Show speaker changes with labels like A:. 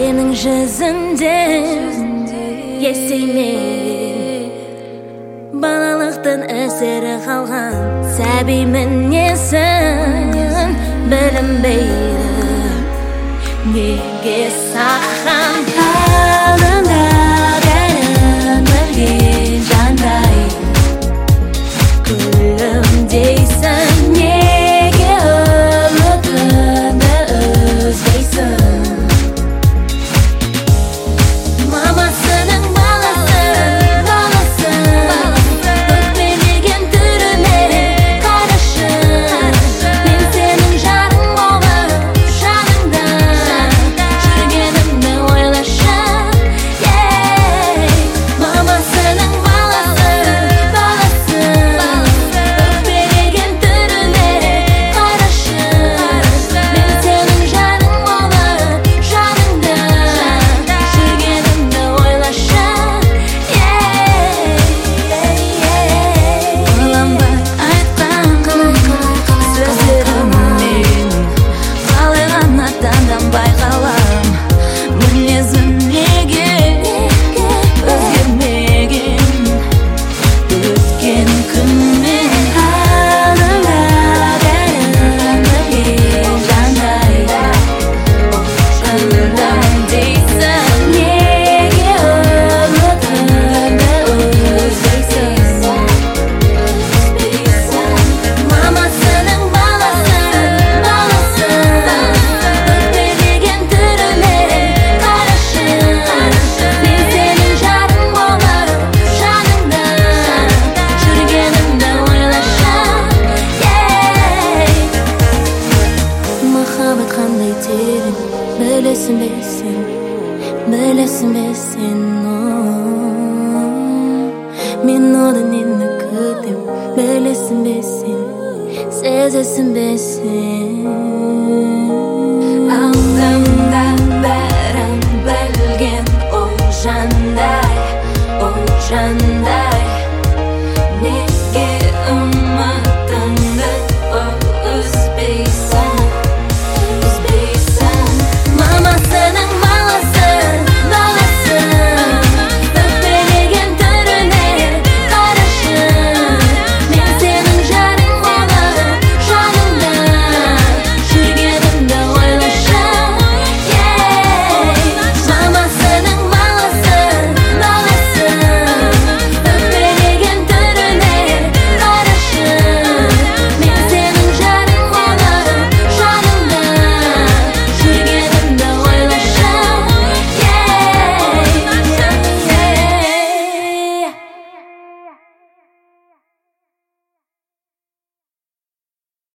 A: senin yüzünden Есеймейін балалықтың әсері қалған сәбимін несін білінбейді неге саған алдында бәрін білген жандай күлімдейсің неге үмітіңді үзбейсің Білесің бе сен мен одан нені күтем білесің бе сен сезесің бе сен алдымда бәрін білген ол жандай